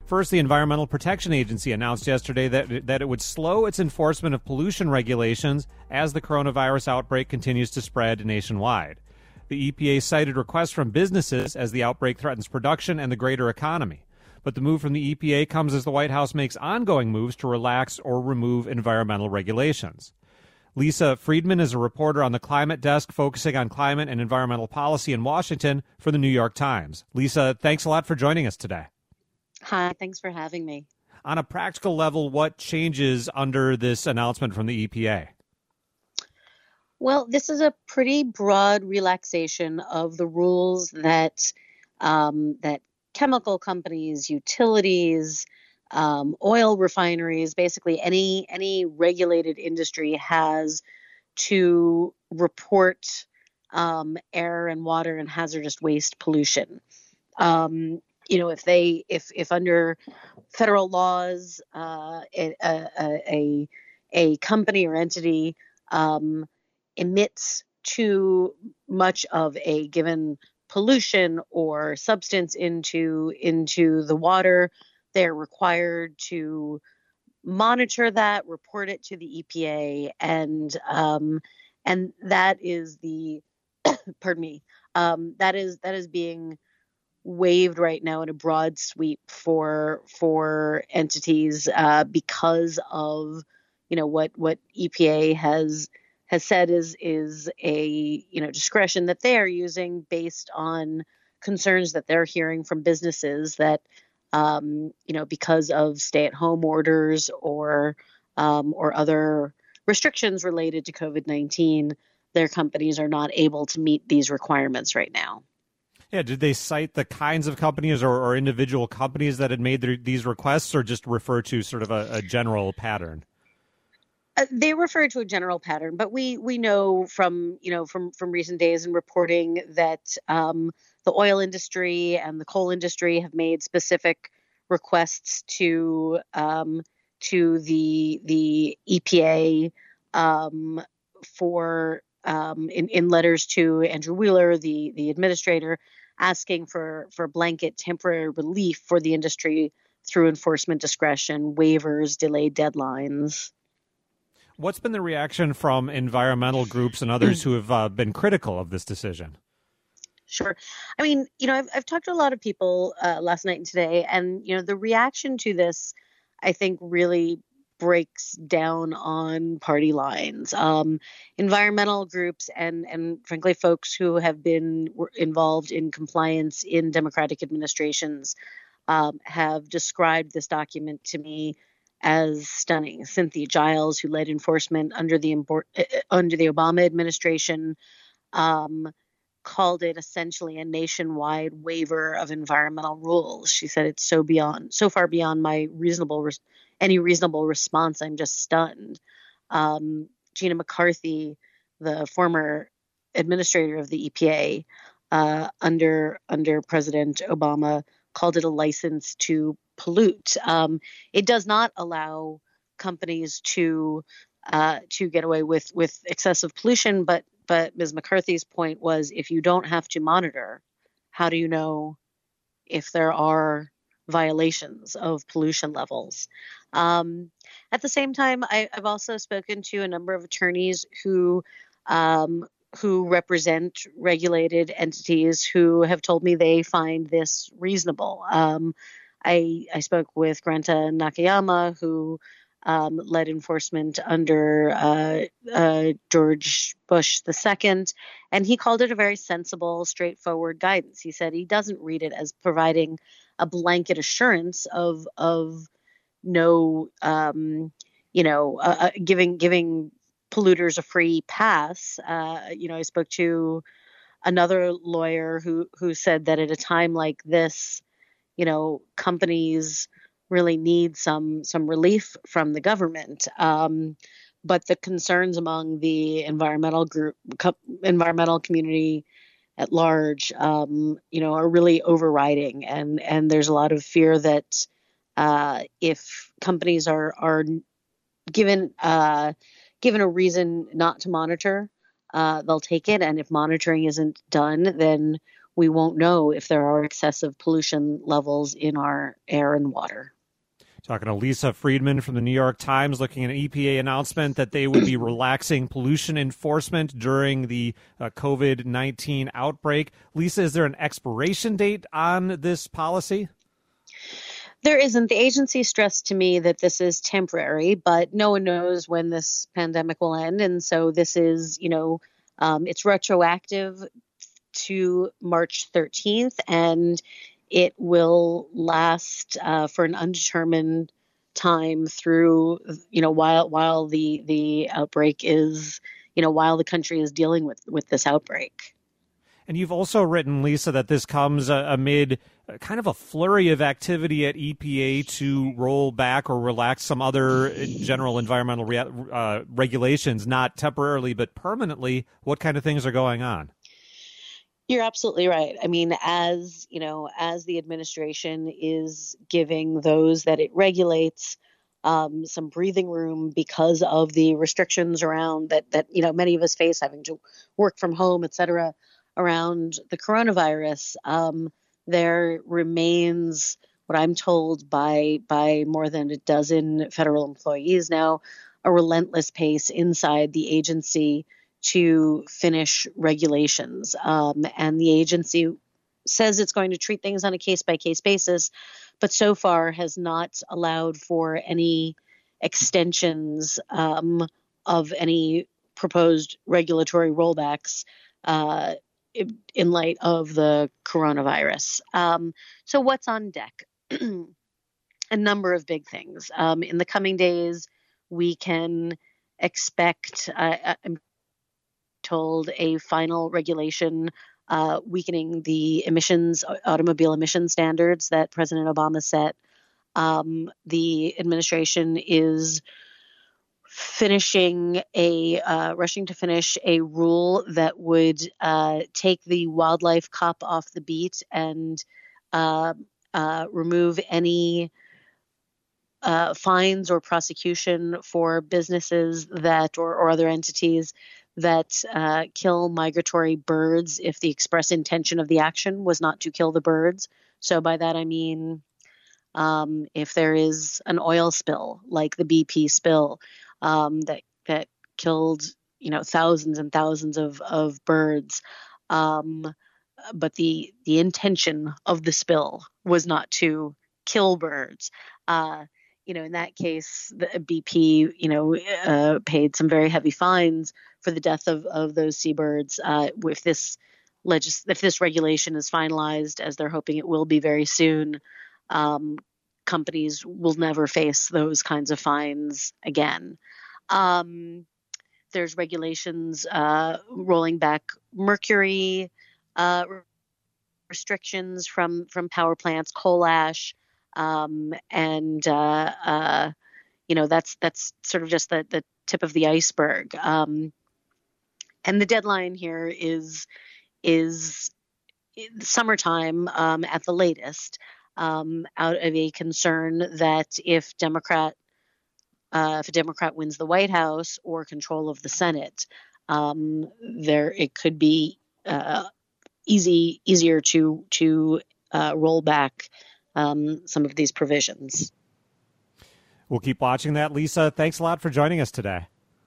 First, the Environmental Protection Agency announced yesterday that it would slow its enforcement of pollution regulations as the coronavirus outbreak continues to spread nationwide. The EPA cited requests from businesses as the outbreak threatens production and the greater economy. But the move from the EPA comes as the White House makes ongoing moves to relax or remove environmental regulations. Lisa Friedman is a reporter on the climate desk focusing on climate and environmental policy in Washington for the New York Times. Lisa, thanks a lot for joining us today. Hi, thanks for having me. On a practical level, what changes under this announcement from the EPA? Well, this is a pretty broad relaxation of the rules that that chemical companies, utilities, oil refineries, basically any regulated industry has to report air and water and hazardous waste pollution. If under federal laws, a company or entity emits too much of a given pollution or substance into the water, they're required to monitor that, report it to the EPA, and that is the pardon me, that is being waived right now in a broad sweep for entities because of what EPA has said is a discretion that they are using based on concerns that they're hearing from businesses that because of stay-at-home orders or other restrictions related to COVID-19, their companies are not able to meet these requirements right now. Yeah, did they cite the kinds of companies or individual companies that had made these requests, or just refer to sort of a general pattern? They refer to a general pattern, but we know from recent days in reporting that the oil industry and the coal industry have made specific requests to the EPA for in letters to Andrew Wheeler, the administrator, asking for blanket temporary relief for the industry through enforcement discretion, waivers, delayed deadlines. What's been the reaction from environmental groups and others who have been critical of this decision? Sure. I mean, I've talked to a lot of people last night and today, and, the reaction to this, I think, really breaks down on party lines. Environmental groups and frankly, folks who have been involved in compliance in Democratic administrations have described this document to me as stunning. Cynthia Giles, who led enforcement under the Obama administration, called it essentially a nationwide waiver of environmental rules. She said it's so far beyond my any reasonable response. I'm just stunned. Gina McCarthy, the former administrator of the EPA under President Obama, called it a license to pollute. It does not allow companies to get away with excessive pollution, but Ms. McCarthy's point was, if you don't have to monitor, how do you know if there are violations of pollution levels? At the same time, I've also spoken to a number of attorneys who represent regulated entities who have told me they find this reasonable. I spoke with Granta Nakayama, who led enforcement under George Bush II, and he called it a very sensible, straightforward guidance. He said he doesn't read it as providing a blanket assurance of no, giving polluters a free pass. I spoke to another lawyer who said that at a time like this, companies really need some relief from the government. But the concerns among the environmental community at large, are really overriding. And there's a lot of fear that if companies are given a reason not to monitor, they'll take it. And if monitoring isn't done, then we won't know if there are excessive pollution levels in our air and water. Talking to Lisa Friedman from the New York Times, looking at an EPA announcement that they would be relaxing pollution enforcement during the COVID-19 outbreak. Lisa, is there an expiration date on this policy? There isn't. The agency stressed to me that this is temporary, but no one knows when this pandemic will end. And so this is, it's retroactive to March 13th, and it will last for an undetermined time through, while the outbreak is, while the country is dealing with this outbreak. And you've also written, Lisa, that this comes amid kind of a flurry of activity at EPA to roll back or relax some other general environmental regulations, not temporarily but permanently. What kind of things are going on? You're absolutely right. I mean, as the administration is giving those that it regulates some breathing room because of the restrictions around that many of us face, having to work from home, et cetera, around the coronavirus, there remains, what I'm told by more than a dozen federal employees now, a relentless pace inside the agency to finish regulations. And the agency says it's going to treat things on a case-by-case basis, but so far has not allowed for any extensions of any proposed regulatory rollbacks in light of the coronavirus. So what's on deck? A number of big things. In the coming days, we can expect, I'm told, a final regulation weakening the automobile emission standards that President Obama set. The administration is rushing to finish a rule that would take the wildlife cop off the beat and remove any fines or prosecution for businesses that or other entities that kill migratory birds if the express intention of the action was not to kill the birds. So by that I mean if there is an oil spill like the BP spill that killed thousands and thousands of birds, but the intention of the spill was not to kill birds. In that case, the BP, paid some very heavy fines for the death of those seabirds. If this regulation is finalized, as they're hoping it will be very soon, companies will never face those kinds of fines again. There's regulations rolling back mercury restrictions from power plants, coal ash. That's sort of just the tip of the iceberg. And the deadline here is summertime at the latest, out of a concern that if a Democrat wins the White House or control of the Senate, it could be easier to roll back some of these provisions. We'll keep watching that. Lisa, thanks a lot for joining us today.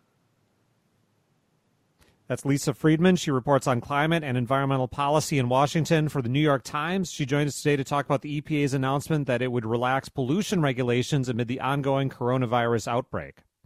That's Lisa Friedman. She reports on climate and environmental policy in Washington for the New York Times. She joined us today to talk about the EPA's announcement that it would relax pollution regulations amid the ongoing coronavirus outbreak.